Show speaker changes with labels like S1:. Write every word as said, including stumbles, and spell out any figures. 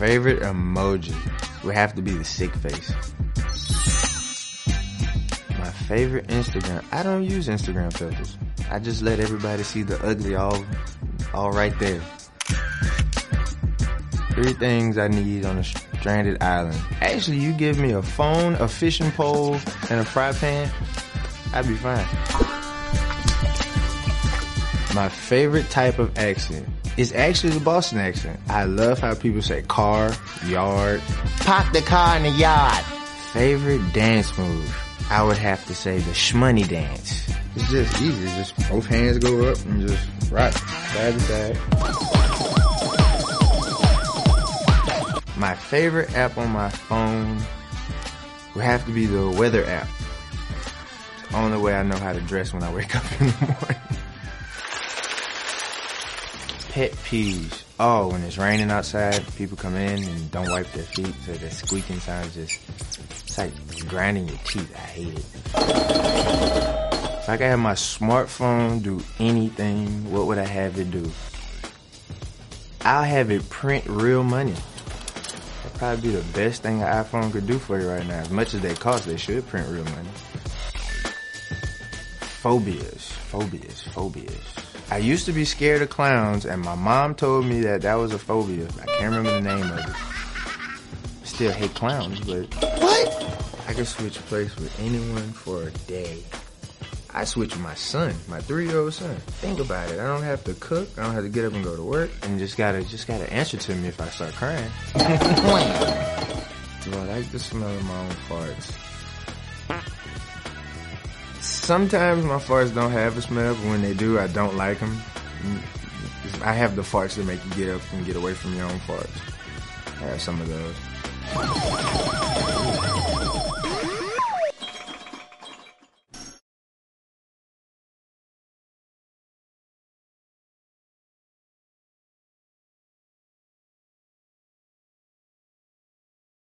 S1: favorite emoji would have to be the sick face. My favorite Instagram, I don't use Instagram filters. I just let everybody see the ugly all, all right there. Three things I need on a stranded island. Actually, you give me a phone, a fishing pole, and a fry pan, I'd be fine. My favorite type of accent is actually the Boston accent. I love how people say car, yard. Park the car in the yard. Favorite dance move? I would have to say the shmoney dance. It's just easy. It's just both hands go up and just rock side to side. My favorite app on my phone would have to be the weather app. It's the only way I know how to dress when I wake up in the morning. Pet peeves. Oh, when it's raining outside, people come in and don't wipe their feet, so that squeaking sound just, it's like grinding your teeth. I hate it. If I could have my smartphone do anything, what would I have it do? I'll have it print real money. That'd probably be the best thing an iPhone could do for you right now. As much as they cost, they should print real money. Phobias, phobias, phobias. I used to be scared of clowns, and my mom told me that that was a phobia. I can't remember the name of it. I still hate clowns, but what? I could switch place with anyone for a day. I switch with my son, my three-year-old son. Think about it. I don't have to cook. I don't have to get up and go to work, and just gotta just gotta answer to me if I start crying. Do I like the smell of my own farts? Sometimes my farts don't have a smell, but when they do, I don't like them. I have the farts that make you get up and get away from your own farts. I have some of those.